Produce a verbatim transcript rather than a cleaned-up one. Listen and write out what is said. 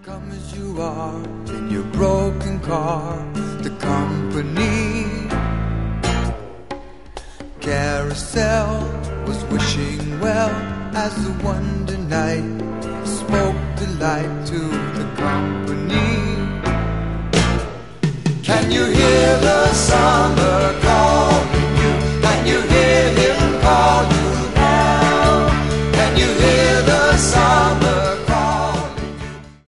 Come as you are in your broken car, the company carousel was wishing well as the wonder night spoke delight to the company. Can you hear the summer